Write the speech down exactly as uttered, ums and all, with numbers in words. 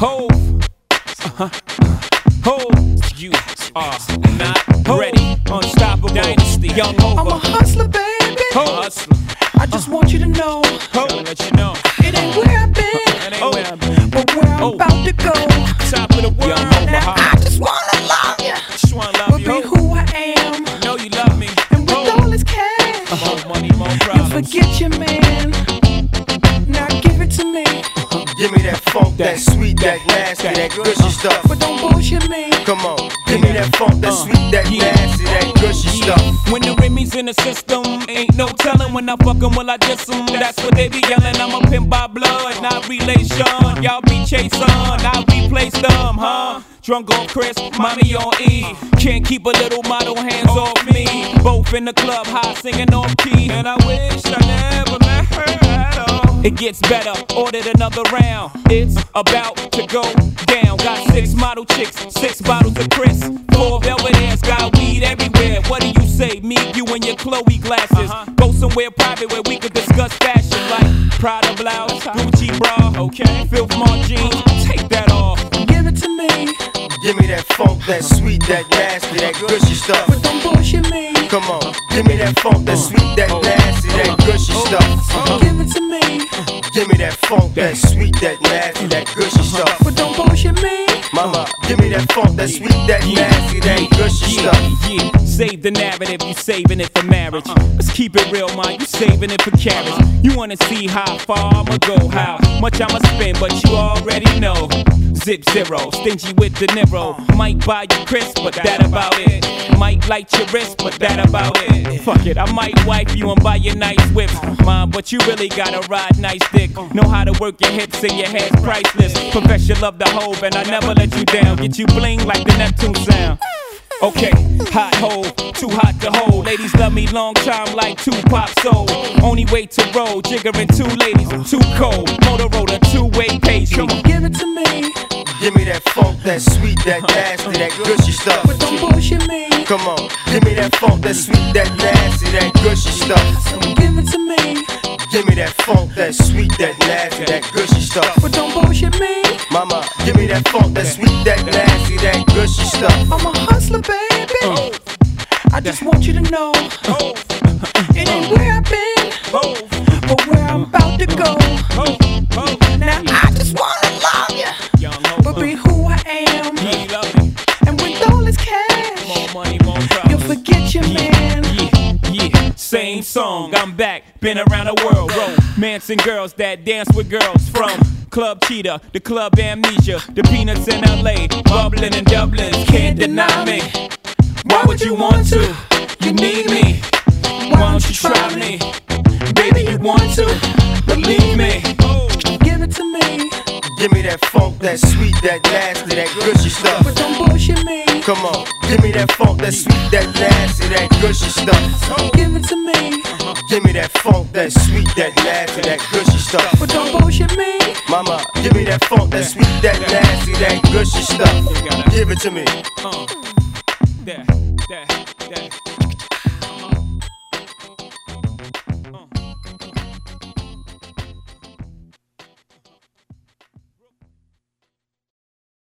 Hove, uh-huh. Hove, you are not ready. Unstoppable dynasty, young Hova. I'm a hustler, baby. Hove, hustler. I just want you to know. Hove, let you know. It ain't where I've been, It ain't where I've been. But where I'm oh. about to go. Top of the world, young Hova. Now I just wanna love you. Just wanna love but you. Be who I am. You know you love me. And with Hove. all this cash, More money, more problems. you forget your man. Now give it to me. Give me that funk, that sweet, that nasty, that gushy stuff. But don't bullshit me. Come on, give me that funk, that sweet, that nasty, that gushy stuff. When the Remy's in the system, ain't no telling when I fuck 'em, will I diss 'em. That's what they be yelling. I'm a pimp by blood, not relation. Y'all be chasing, I replace them, huh? Drunk on Chris, mommy on E. Can't keep a little model hands off me. Both in the club, high singing off key. And I wish I never met her at all. It gets better, ordered another round. It's about to go down. Got six model chicks, six bottles of Chris. Four velvet ass, got weed everywhere. What do you say? Me, you, and your Chloe glasses. Uh-huh. Go somewhere private where we could discuss fashion, like Prada blouse, Gucci bra, okay, Filth Mart jeans. Take that off. Give it to me. Give me that funk, that sweet, that nasty, that gushy stuff. But don't bullshit me. Come on, give me that funk, that sweet, that nasty, that gushy stuff. Give it to me. Give me that funk, that sweet, that nasty, that gushy stuff. But don't bullshit me. Mama, give me that funk, that sweet, that nasty, that gushy yeah, stuff. Yeah, save the narrative, you saving it for marriage. Let's keep it real, man, you saving it for carriage. You wanna see how far I'ma go, how much I'ma spend, but you already know. Zip zero, stingy with the Niro. Might buy you Chris, but that about it. Might light your wrist, but that about it. Fuck it, I might wipe you and buy you nice whips. Mom, but you really gotta ride nice dick. Know how to work your hips and your head's priceless. Profession love the hoe, and I never let you down. Get you bling like the Neptune sound. Okay, hot hole, too hot to hold. Ladies love me long time like Tupac soul. Only way to roll, jiggering two ladies, too cold. Motorola, two-way page. Come on, give it to me. Give me that funk, that sweet, that nasty, that gushy stuff. But don't bullshit me. Come on, give me that funk, that sweet, that nasty, that gushy stuff. Give it to me. Give me that funk, that sweet, that nasty, that gushy stuff. But don't bullshit me. Mama, give me that funk, that sweet, that nasty, that gushy stuff. I'm a hustler, baby. Uh. I just want you to know. It ain't where I've been, but where I'm about to go. Now I just wanna love you, but be who I am. And with all this cash, More money, more problems. you'll forget your man. Yeah, yeah, same song, I'm back, been around the world, romancing girls that dance with girls from Club Cheetah, the Club Amnesia, the Peanuts in L A, bubbling in Dublin, can't deny me. Why would you want to? You need me. Why don't you try me? Baby, you want to? Believe me. Give it to me. Give me that funk, that sweet, that nasty, that gushy stuff. But don't bullshit me. Come on, give me that funk, that sweet, that nasty, that gushy stuff. Give it to me. Give me that funk, that sweet, that nasty, that gushy stuff. But don't bullshit me. Mama, give me that funk, that sweet, that nasty, that gushy stuff. Give it to me. Uh, that, that, that.